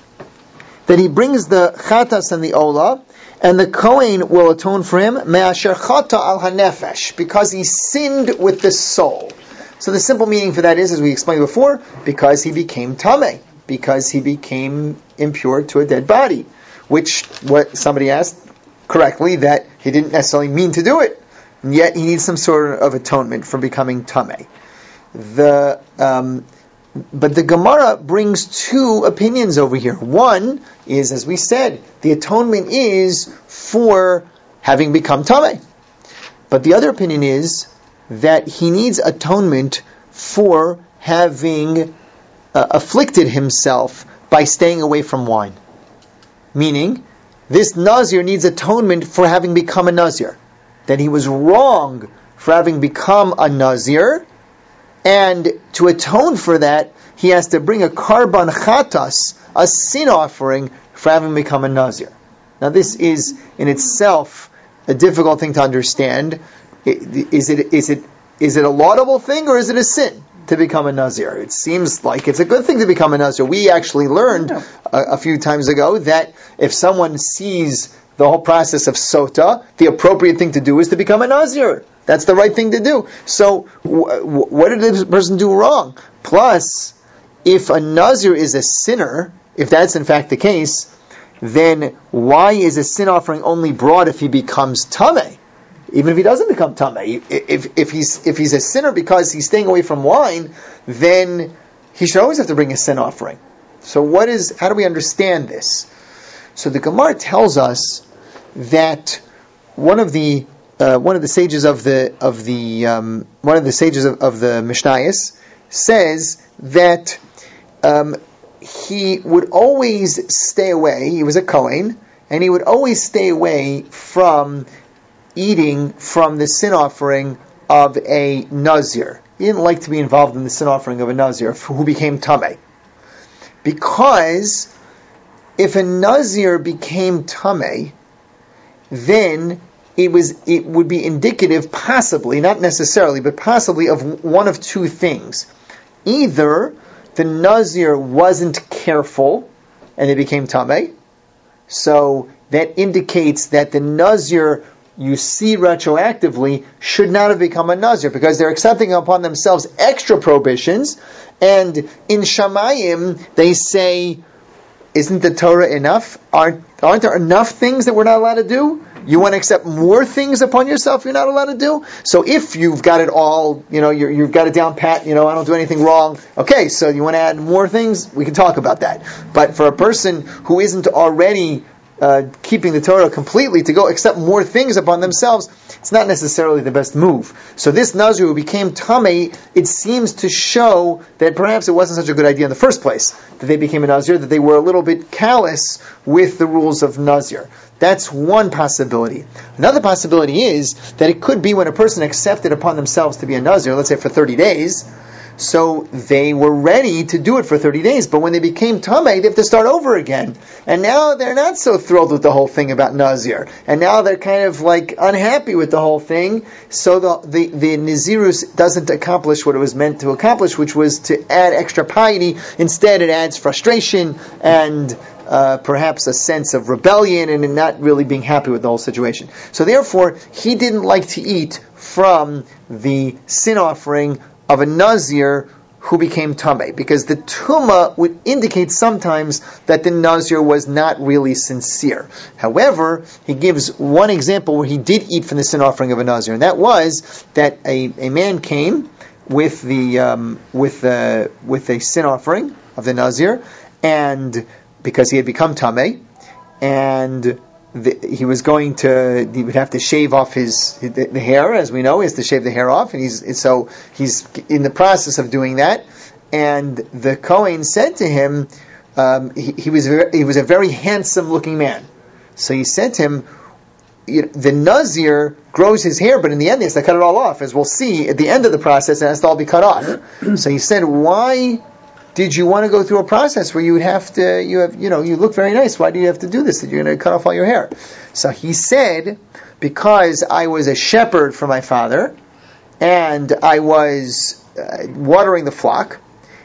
that he brings the chatas and the olah, and the Kohen will atone for him, me'asher chata al hanefesh, because he sinned with the soul. So the simple meaning for that is, as we explained before, because he became tameh, because he became impure to a dead body, which what somebody asked correctly that he didn't necessarily mean to do it, and yet he needs some sort of atonement for becoming tameh. The um, But the Gemara brings two opinions over here. One is, as we said, the atonement is for having become tameh. But the other opinion is that he needs atonement for having uh, afflicted himself by staying away from wine. Meaning, this Nazir needs atonement for having become a Nazir. That he was wrong for having become a Nazir, and to atone for that, he has to bring a karban chatas, a sin offering, for having become a Nazir. Now this is in itself a difficult thing to understand. Is it is it is it a laudable thing, or is it a sin to become a Nazir? It seems like it's a good thing to become a Nazir. We actually learned a, a few times ago that if someone sees the whole process of sota, the appropriate thing to do is to become a Nazir. That's the right thing to do. So, wh- what did this person do wrong? Plus, if a Nazir is a sinner, if that's in fact the case, then why is a sin offering only brought if he becomes tameh? Even if he doesn't become tameh, if if he's if he's a sinner because he's staying away from wine, then he should always have to bring a sin offering. So, what is? How do we understand this? So, the Gemara tells us that one of the uh, one of the sages of the of the um, one of the sages of, of the Mishnayos says that um, he would always stay away. He was a Kohen, and he would always stay away from eating from the sin offering of a Nazir. he didn't like to be involved in the sin offering of a Nazir who became Tameh. Because if a Nazir became Tameh, then it was it would be indicative, possibly, not necessarily, but possibly, of one of two things. Either the Nazir wasn't careful and they became Tameh, so that indicates that the Nazir, you see retroactively, should not have become a Nazir because they're accepting upon themselves extra prohibitions, and in Shamayim they say, isn't the Torah enough? Aren't, aren't there enough things that we're not allowed to do? You want to accept more things upon yourself you're not allowed to do? So if you've got it all, you know, you're, you've got it down pat, you know, I don't do anything wrong. Okay, so you want to add more things? We can talk about that. But for a person who isn't already uh, keeping the Torah completely, to go accept more things upon themselves, it's not necessarily the best move. So this Nazir who became Tameh, it seems to show that perhaps it wasn't such a good idea in the first place that they became a Nazir, that they were a little bit callous with the rules of Nazir. That's one possibility. Another possibility is that it could be when a person accepted upon themselves to be a Nazir, let's say for thirty days, so they were ready to do it for thirty days, but when they became Tameh, they have to start over again. And now they're not so thrilled with the whole thing about Nazir. And now they're kind of like unhappy with the whole thing, so the, the, the Nazirus doesn't accomplish what it was meant to accomplish, which was to add extra piety. Instead, it adds frustration and Uh, perhaps a sense of rebellion and not really being happy with the whole situation. So therefore, he didn't like to eat from the sin offering of a Nazir who became Tameh, because the Tumah would indicate sometimes that the Nazir was not really sincere. However, he gives one example where he did eat from the sin offering of a Nazir, and that was that a, a man came with the um, with the with a sin offering of the Nazir, and because he had become Tameh, and the, he was going to, he would have to shave off his the, the hair, as we know, he has to shave the hair off, and he's and so he's in the process of doing that. And the Kohen said to him, um, he, he was very, he was a very handsome looking man, so he said to him, you know, the Nazir grows his hair, but in the end he has to cut it all off, as we'll see at the end of the process, it has to all be cut off. So he said, why did you want to go through a process where you would have to, you have, you know, you look very nice. Why do you have to do this? That you're going to cut off all your hair? So he said, because I was a shepherd for my father, and I was uh, watering the flock,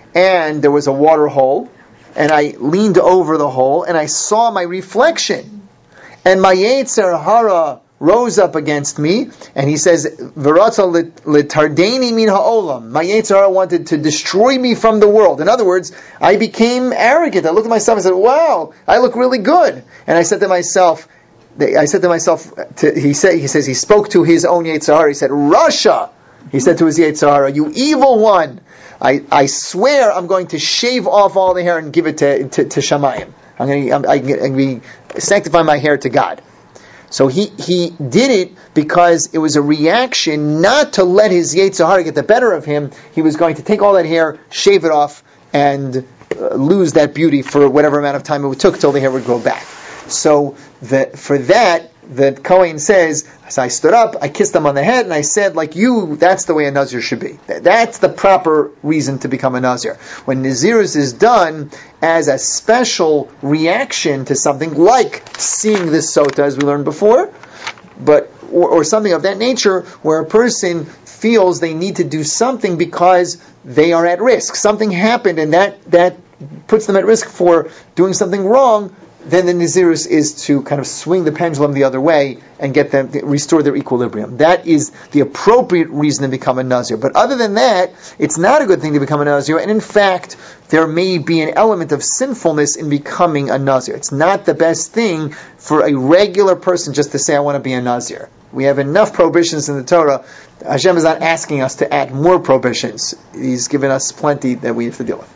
and there was a water hole, and I leaned over the hole, and I saw my reflection, and my Yetzer Hara rose up against me, and he says, "V'ratza litardeni min ha'olam." My Yetzer Hara wanted to destroy me from the world. In other words, I became arrogant. I looked at myself and said, "Wow, I look really good." And I said to myself, I said to myself, to, he said, he says, he spoke to his own Yetzer Hara. He said, "Rasha," he said to his Yetzer Hara, "You evil one! I, I swear I'm going to shave off all the hair and give it to to, to Shamayim. I'm going to, I'm, I'm going to sanctify my hair to God." So he, he did it because it was a reaction not to let his Yetzer Hara get the better of him. He was going to take all that hair, shave it off, and uh, lose that beauty for whatever amount of time it took till the hair would grow back. So the, for that, the Kohen says, so I stood up, I kissed him on the head, and I said, like you, that's the way a Nazir should be. That's the proper reason to become a Nazir. When Nazirus is done as a special reaction to something, like seeing this sota, as we learned before, but or, or something of that nature, where a person feels they need to do something because they are at risk. Something happened, and that, that puts them at risk for doing something wrong, then the Nazirus is to kind of swing the pendulum the other way and get them, restore their equilibrium. That is the appropriate reason to become a Nazir. But other than that, it's not a good thing to become a Nazir, and in fact, there may be an element of sinfulness in becoming a Nazir. It's not the best thing for a regular person just to say, I want to be a Nazir. We have enough prohibitions in the Torah. Hashem is not asking us to add more prohibitions. He's given us plenty that we have to deal with.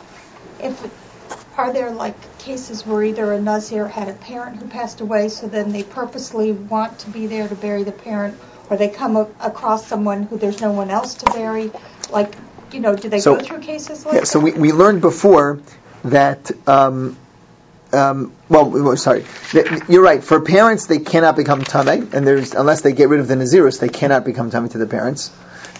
If, are there like cases where either a Nazir had a parent who passed away, so then they purposely want to be there to bury the parent, or they come a- across someone who there's no one else to bury? Like, you know, do they so, go through cases like yeah, that? So we, we learned before that, um, um, well, sorry, you're right. For parents, they cannot become Tameh, and there's unless they get rid of the Nazirus, they cannot become Tameh to the parents.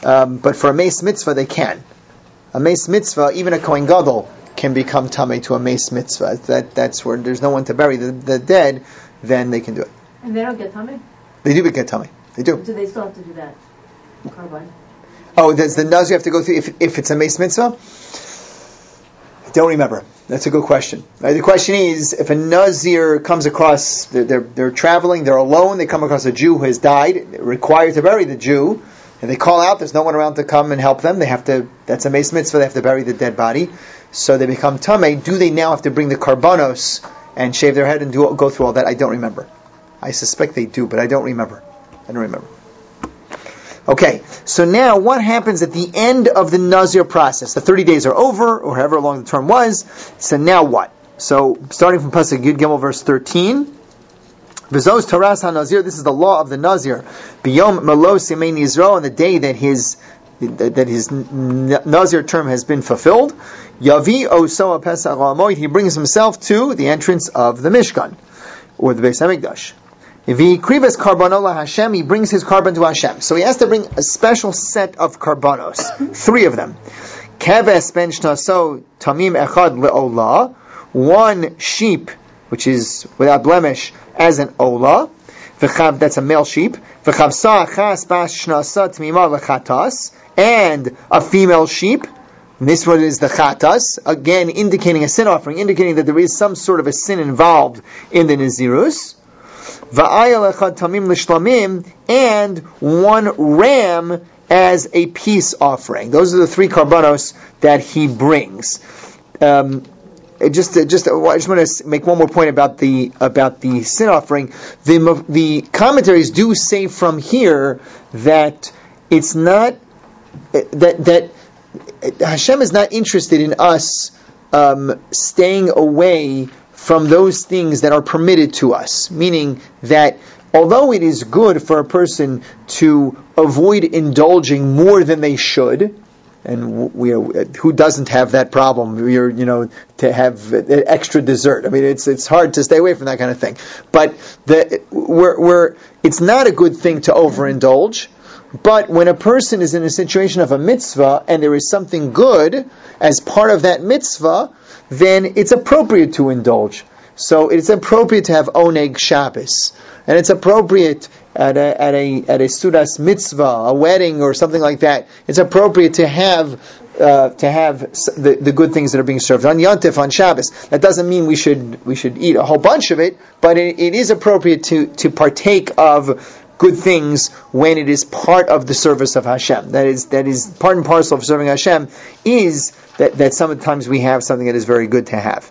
Um, but for a mace mitzvah, they can. A mace mitzvah, even a Kohen Gadol can become tamei to a mace mitzvah. That that's where there's no one to bury the, the dead, then they can do it. And they don't get tummy? They do get tamei. They do. Do they still have to do that? Carbine? Oh, does the nazir have to go through if if it's a mace mitzvah? I don't remember. That's a good question. Uh, the question is, if a nazir comes across, they're, they're they're traveling, they're alone, they come across a Jew who has died, they're required to bury the Jew, and they call out, there's no one around to come and help them. They have to. That's a mace mitzvah. They have to bury the dead body, so they become tamei. Do they now have to bring the karbanos and shave their head and do go through all that? I don't remember. I suspect they do, but I don't remember. I don't remember. Okay, so now what happens at the end of the Nazir process? The thirty days are over, or however long the term was. So now what? So starting from Pasuk Yud Gimel verse thirteen, V'zos Taras HaNazir, this is the law of the Nazir. B'yom Melos Yemei Nizro, on the day that his that his Nazir term has been fulfilled. Yavi Oso HaPesach HaMoed, he brings himself to the entrance of the Mishkan, or the Beis HaMikdash. If he krivas karbanos Hashem, he brings his carbon to Hashem. So he has to bring a special set of karbanos, three of them. Keves ben shnaso tamim echad leolah, one sheep which is without blemish as an olah. V'chav, that's a male sheep. V'chavsa achas bas shnasa tamima lechatas, and a female sheep. And this one is the chatas, again indicating a sin offering, indicating that there is some sort of a sin involved in the Nazirus. And one ram as a peace offering. Those are the three karbanos that he brings. Um, just, just, I just want to make one more point about the about the sin offering. The the commentaries do say from here that it's not that that Hashem is not interested in us um, staying away from those things that are permitted to us. Meaning that although it is good for a person to avoid indulging more than they should, and we are, who doesn't have that problem? We're, you know, to have extra dessert. I mean, it's it's hard to stay away from that kind of thing. But the we're, we're it's not a good thing to overindulge. But when a person is in a situation of a mitzvah and there is something good as part of that mitzvah, then it's appropriate to indulge. So it's appropriate to have oneg Shabbos, and it's appropriate at a at a at a sudas mitzvah, a wedding or something like that. It's appropriate to have uh, to have the, the good things that are being served on Yontif, on Shabbos. That doesn't mean we should we should eat a whole bunch of it, but it, it is appropriate to to partake of good things when it is part of the service of Hashem. That is that is part and parcel of serving Hashem, is that, that sometimes we have something that is very good to have.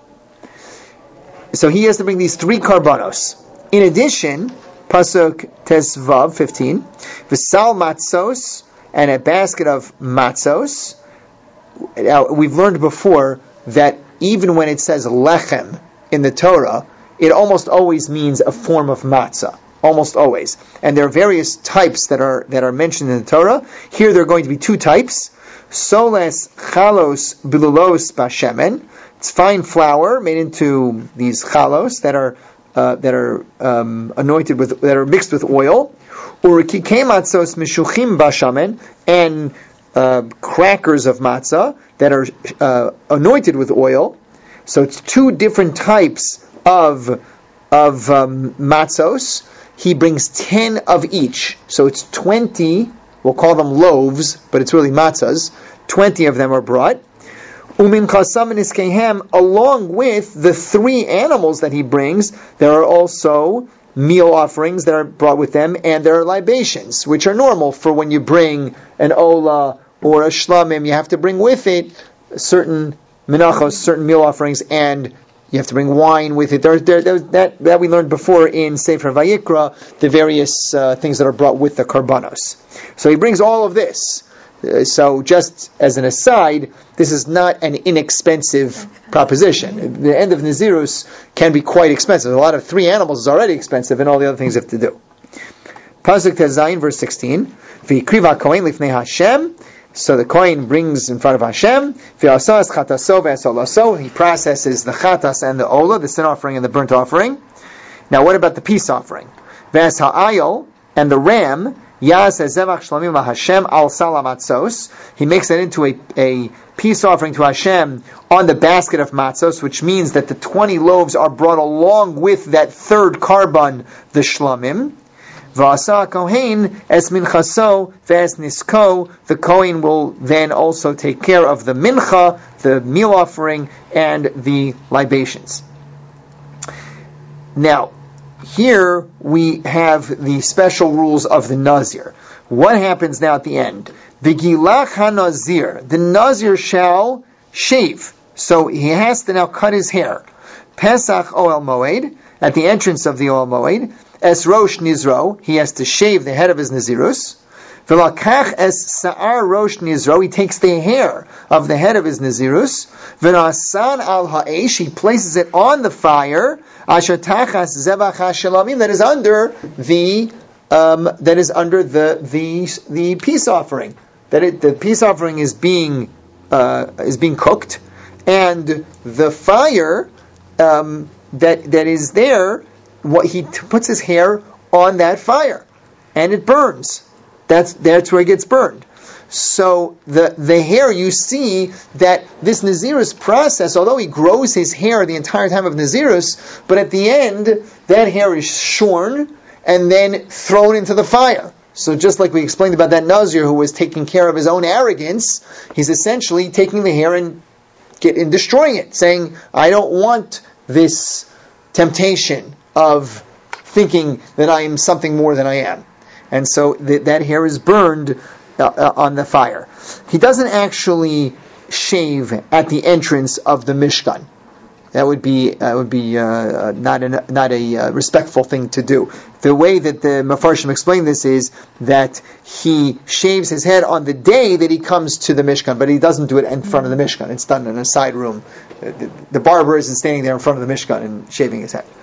So he has to bring these three karbanos. In addition, Pasuk Tesvav fifteen, V'sal matzos, and a basket of matzos. Now, we've learned before that even when it says lechem in the Torah, it almost always means a form of matzah. Almost always. And there are various types that are that are mentioned in the Torah. Here there are going to be two types. Soles chalos bilulos bashemen. It's fine flour made into these chalos that are uh, that are um, anointed with, that are mixed with oil. Urikikei matzos mishuchim bashamen, and uh, crackers of matzah that are uh, anointed with oil. So it's two different types of of um, matzos. He brings ten of each. So it's twenty, we'll call them loaves, but it's really matzahs. twenty of them are brought. Umin chasam niskehem, along with the three animals that he brings, there are also meal offerings that are brought with them, and there are libations, which are normal for when you bring an olah or a shlamim. You have to bring with it certain menachos, certain meal offerings, and you have to bring wine with it. There, there, there, that, that we learned before in Sefer Vayikra, the various uh, things that are brought with the karbanos. So he brings all of this. Uh, so just as an aside, this is not an inexpensive proposition. The end of Nazirus can be quite expensive. A lot of three animals is already expensive, and all the other things you have to do. Pasuk Tezayin, verse sixteen. V'ikriva kohen lifnei Hashem. So the kohen brings in front of Hashem. He processes the chatas and the olah, the sin offering and the burnt offering. Now what about the peace offering? V'as ha'ayil, and the ram, Yas Zevach Shlamim Hashem al Salamatzos. He makes it into a, a peace offering to Hashem on the basket of matzos, which means that the twenty loaves are brought along with that third carbon, the shlamim. V'asa kohen es minchaso v'es nisko. The kohen will then also take care of the mincha, the meal offering, and the libations. Now, here we have the special rules of the Nazir. What happens now at the end? The Gilach HaNazir, the Nazir shall shave. So he has to now cut his hair. Pesach Oel Moed, at the entrance of the Oel Moed, Es Rosh Nizro, he has to shave the head of his Nazirus. V'lakach es Sa'ar Rosh Nizro, he takes the hair of the head of his Nazirus. V'nasan al ha'esh, he places it on the fire. Asher tachas zevach ha'shalamim, that is under the um, that is under the the the peace offering. That it, the peace offering is being uh, is being cooked, and the fire um, that that is there, what he t- puts his hair on that fire, and it burns. That's that's where it gets burned. So the the hair, you see that this Nazirus process, although he grows his hair the entire time of Nazirus, but at the end that hair is shorn and then thrown into the fire. So just like we explained about that Nazir who was taking care of his own arrogance, he's essentially taking the hair and get and destroying it, saying, I don't want this temptation of thinking that I am something more than I am. And so th- that hair is burned uh, uh, on the fire. He doesn't actually shave at the entrance of the Mishkan. That would be uh, would be uh, not a not a uh, respectful thing to do. The way that the Mefarshim explain this is that he shaves his head on the day that he comes to the Mishkan, but he doesn't do it in front of the Mishkan. It's done in a side room. The, the barber isn't standing there in front of the Mishkan and shaving his head.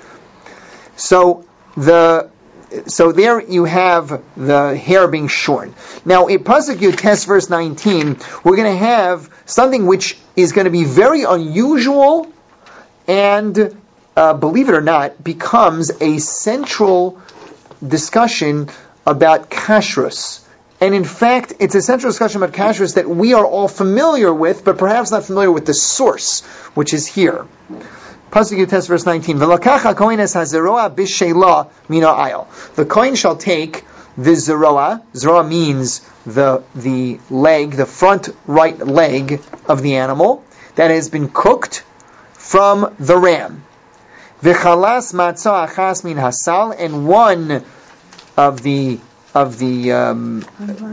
So the So there you have the hair being shorn. Now, in Pasuk Yutes, verse nineteen, we're going to have something which is going to be very unusual and, uh, believe it or not, becomes a central discussion about kashrus. And in fact, it's a central discussion about kashrus that we are all familiar with, but perhaps not familiar with the source, which is here. Pasuk Yutes, verse nineteen. V'lakacha kohen es hazeroa b'sheila mina ayil. The kohen shall take the zeroa. Zeroa means the the leg, the front right leg of the animal that has been cooked from the ram. V'chalas matzah achas min hasal, and one of the of the um,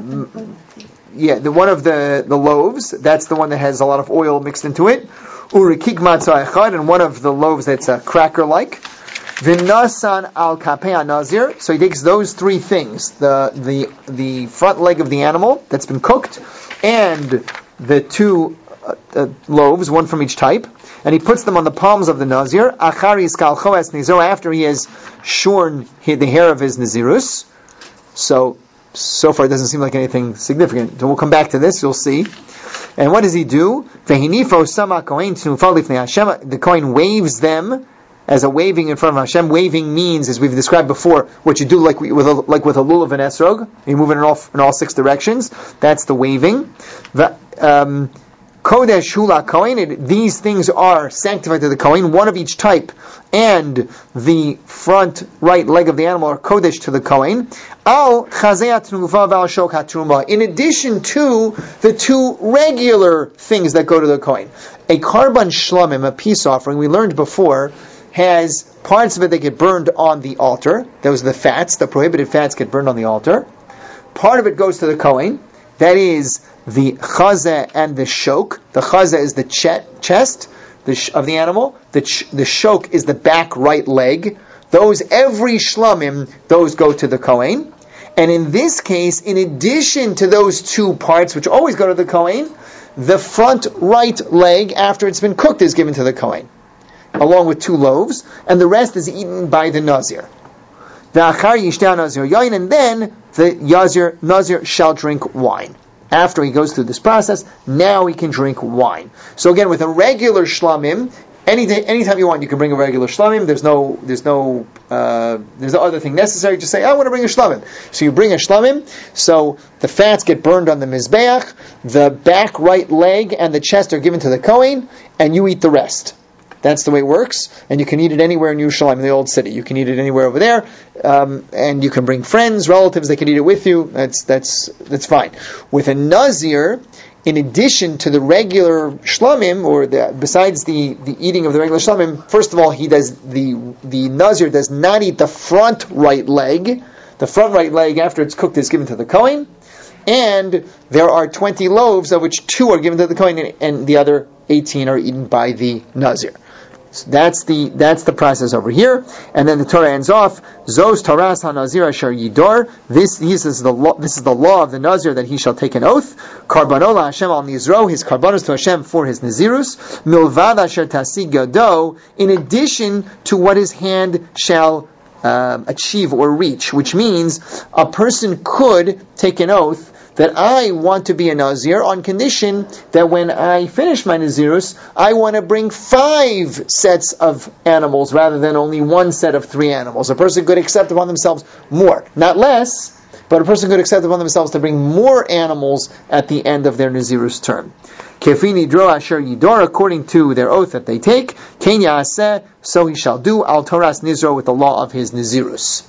yeah, the one of the the loaves. That's the one that has a lot of oil mixed into it. Urikik matzah echad, and one of the loaves that's a cracker-like. V'nasan al kapei nazir. So he takes those three things: the the the front leg of the animal that's been cooked, and the two uh, uh, loaves, one from each type, and he puts them on the palms of the nazir. Achari iskalcho es nizro, after he has shorn the hair of his nazirus. So so far it doesn't seem like anything significant. So we'll come back to this. You'll see. And what does he do? The Kohen waves them as a waving in front of Hashem. Waving means, as we've described before, what you do like with a, like with a lulav and esrog. You move it in all in all six directions. That's the waving. The, um, Kodesh Hula Kohen. These things are sanctified to the Kohen, one of each type, and the front right leg of the animal are Kodesh to the Kohen. Al Chazayat Truva Val Shok HaTruma. In addition to the two regular things that go to the Kohen, a Karban Shlamim, a peace offering, we learned before, has parts of it that get burned on the altar. Those are the fats, the prohibited fats get burned on the altar. Part of it goes to the Kohen. That is the chazah and the shok. The chazah is the ch- chest the sh- of the animal. The ch- the shok is the back right leg. Those, every shlamim, those go to the Kohen. And in this case, in addition to those two parts, which always go to the Kohen, the front right leg, after it's been cooked, is given to the Kohen, along with two loaves, and the rest is eaten by the Nazir. The achar yishteh Nazir yain, and then the Nazir, Nazir shall drink wine. After he goes through this process, now he can drink wine. So again, with a regular shlamim, any day, anytime you want, you can bring a regular shlamim. There's no, there's no, uh, there's no other thing necessary. Just say, I want to bring a shlamim. So you bring a shlamim. So the fats get burned on the mizbeach. The back right leg and the chest are given to the kohen, and you eat the rest. That's the way it works, and you can eat it anywhere in Yerushalayim, in the old city. You can eat it anywhere over there, um, and you can bring friends, relatives. They can eat it with you. That's that's that's fine. With a nazir, in addition to the regular shlamim, or the, besides the, the eating of the regular shlamim, first of all, he does the the nazir does not eat the front right leg. The front right leg, after it's cooked, is given to the kohen, and there are twenty loaves, of which two are given to the kohen, and, and the other eighteen are eaten by the nazir. So that's the that's the process over here, and then the Torah ends off. Zos Taras HaNazir Asher Yidor. This this is the law. This is the law of the Nazir, that he shall take an oath. Karbanola Hashem al Nizro. His karbanos to Hashem for his Nazirus. Milvad Asher Tasi Gado. In addition to what his hand shall uh, achieve or reach, which means a person could take an oath that I want to be a Nazir on condition that when I finish my Nazirus, I want to bring five sets of animals rather than only one set of three animals. A person could accept upon themselves more, not less, but a person could accept upon themselves to bring more animals at the end of their Nazirus term. Kefini dro asher yidor, according to their oath that they take, ken yaseh, so he shall do, al Toras Nizro, with the law of his Nazirus.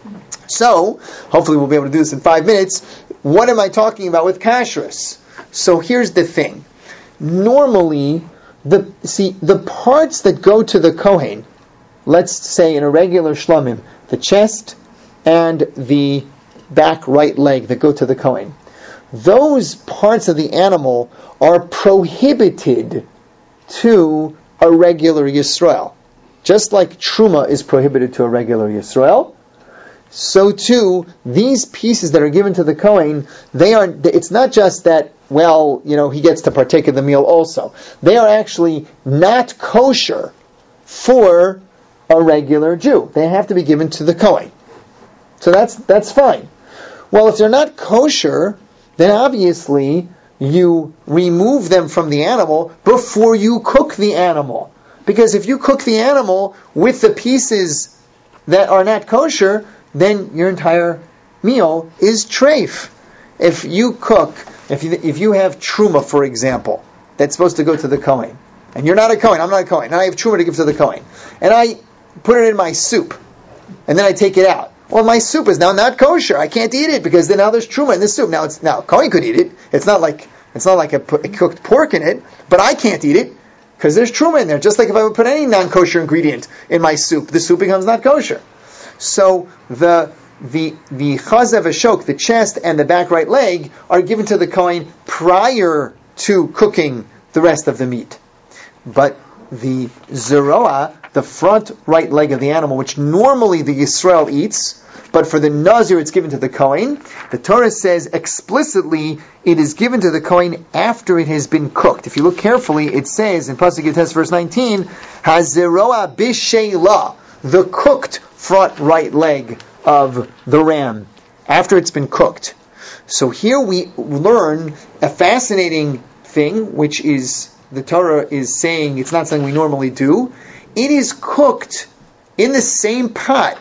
So, hopefully we'll be able to do this in five minutes. What am I talking about with kashrus? So here's the thing. Normally, the see the parts that go to the kohen, let's say in a regular shlamim, the chest and the back right leg that go to the kohen, those parts of the animal are prohibited to a regular Yisrael. Just like truma is prohibited to a regular Yisrael, so too, these pieces that are given to the kohen, they are, it's not just that, well, you know, he gets to partake of the meal also. They are actually not kosher for a regular Jew. They have to be given to the kohen. So that's, that's fine. Well, if they're not kosher, then obviously you remove them from the animal before you cook the animal. Because if you cook the animal with the pieces that are not kosher, then your entire meal is treif. If you cook, if you, if you have truma, for example, that's supposed to go to the kohen, and you're not a kohen, I'm not a kohen, and I have truma to give to the kohen, and I put it in my soup, and then I take it out. Well, my soup is now not kosher. I can't eat it because then now there's truma in the soup. Now it's now kohen could eat it. It's not like it's not like a, a cooked pork in it, but I can't eat it because there's truma in there. Just like if I would put any non-kosher ingredient in my soup, the soup becomes not kosher. So the the the chazav ashok, the chest and the back right leg, are given to the kohen prior to cooking the rest of the meat. But the zeroah, the front right leg of the animal, which normally the Yisrael eats, but for the Nazir it's given to the kohen, the Torah says explicitly it is given to the kohen after it has been cooked. If you look carefully, it says in Pasuk Yutes verse nineteen, hazeroah b'sheila, the cooked front right leg of the ram, after it's been cooked. So here we learn a fascinating thing, which is, the Torah is saying it's not something we normally do. It is cooked in the same pot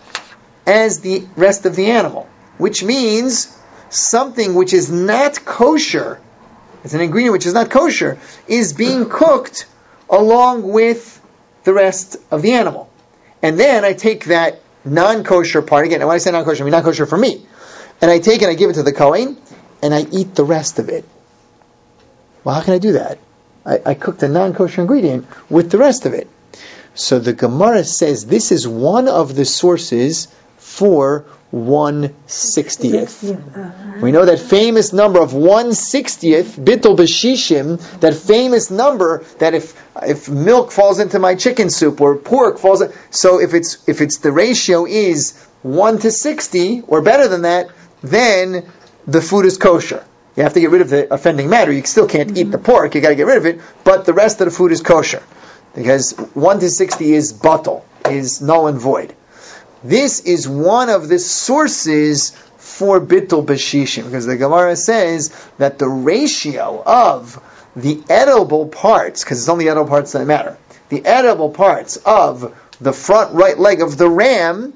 as the rest of the animal, which means something which is not kosher, it's an ingredient which is not kosher, is being cooked along with the rest of the animal. And then I take that non-kosher part, again, when I say non-kosher, I mean non-kosher for me, and I take it and I give it to the kohen, and I eat the rest of it. Well, how can I do that? I, I cooked a non-kosher ingredient with the rest of it. So the Gemara says this is one of the sources for one sixtieth. We know that famous number of one sixtieth, bittul b'shishim, that famous number that if if milk falls into my chicken soup or pork falls, so if it's if it's the ratio is one to sixty or better than that, then the food is kosher. You have to get rid of the offending matter. You still can't mm-hmm. eat the pork. You got to get rid of it, but the rest of the food is kosher because one to sixty is batal, is null and void. This is one of the sources for bittul b'shishim, because the Gemara says that the ratio of the edible parts, because it's only edible parts that matter, the edible parts of the front right leg of the ram,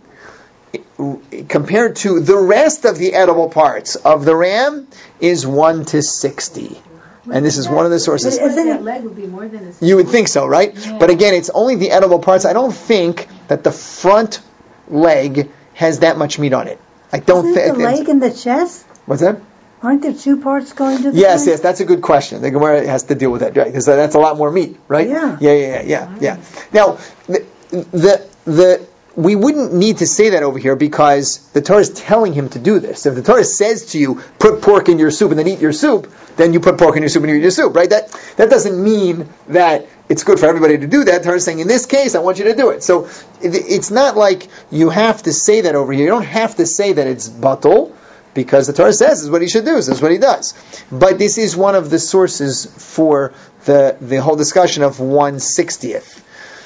compared to the rest of the edible parts of the ram, is one to sixty. And this is one of the sources. But isn't that leg would be more than a You would think so, right? Yeah. But again, it's only the edible parts. I don't think that the front leg has that much meat on it. I don't Isn't think. the leg and the chest? What's that? Aren't there two parts going to the Yes, thing? yes, that's a good question. The Gemara has to deal with that, right? Because that's a lot more meat, right? Yeah. Yeah, yeah, yeah, yeah. yeah. Now, the, the the we wouldn't need to say that over here because the Torah is telling him to do this. If the Torah says to you, put pork in your soup and then eat your soup, then you put pork in your soup and you eat your soup, right? That that doesn't mean that it's good for everybody to do that. The Torah is saying, in this case, I want you to do it. So it, it's not like you have to say that over here. You don't have to say that it's batul, because the Torah says this is what he should do, this is what he does. But this is one of the sources for the, the whole discussion of one sixtieth.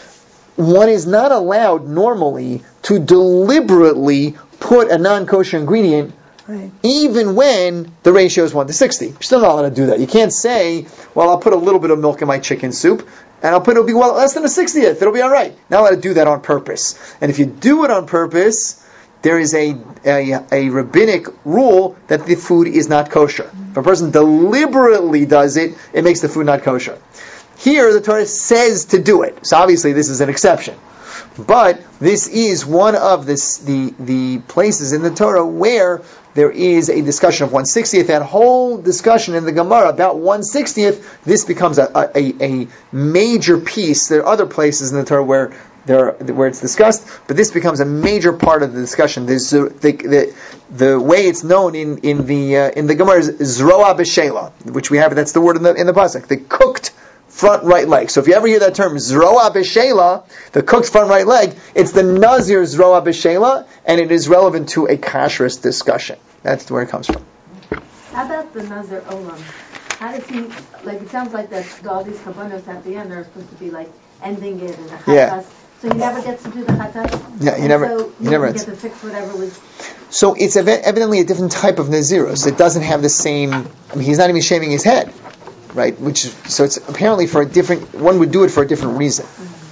One is not allowed normally to deliberately put a non-kosher ingredient Right. even when the ratio is one to sixty. You're still not allowed to do that. You can't say, well, I'll put a little bit of milk in my chicken soup, and I'll put it'll be well less than a sixtieth. It'll be all right. Not allowed to do that on purpose. And if you do it on purpose, there is a, a, a rabbinic rule that the food is not kosher. If a person deliberately does it, it makes the food not kosher. Here, the Torah says to do it. So obviously this is an exception. But this is one of this, the, the places in the Torah where there is a discussion of one sixtieth. That whole discussion in the Gemara about one sixtieth, this becomes a, a, a major piece. There are other places in the Torah where there where it's discussed, but this becomes a major part of the discussion. There's, uh, the, the the way it's known in in the uh, in the Gemara is zroa b'shela, which we have. That's the word in the in the pasuk. The cooked front right leg. So if you ever hear that term zroa b'shela, the cooked front right leg, it's the Nazir zroa b'shela, and it is relevant to a kashrus discussion. That's where it comes from. How about the Nazir Olam? How does he, like, it sounds like that all these kabbanos at the end are supposed to be like ending it and the chatas. Yeah. So he never gets to do the chatas? Yeah, he And never- So he never get ends. to fix whatever was. So it's ev- evidently a different type of Nazirus. It doesn't have the same, I mean, he's not even shaving his head, right? Which is, so it's apparently for a different, one would do it for a different reason.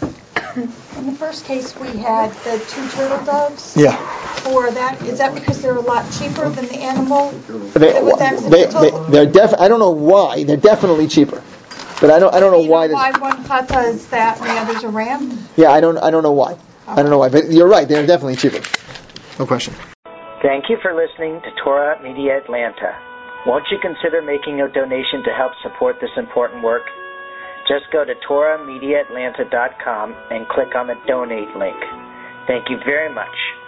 In the first case, we had the two turtle doves. Yeah. For that, is that because they're a lot cheaper than the animal? They, That was they, accidental? they, they're def- I don't know why, they're definitely cheaper. But I don't, I don't know You know why. why that- one chata is that and the other's a ram? Yeah, I don't, I don't know why. I don't know why, but you're right, they're definitely cheaper. No question. Thank you for listening to Torah Media Atlanta. Won't you consider making a donation to help support this important work? Just go to Torah Media Atlanta dot com and click on the donate link. Thank you very much.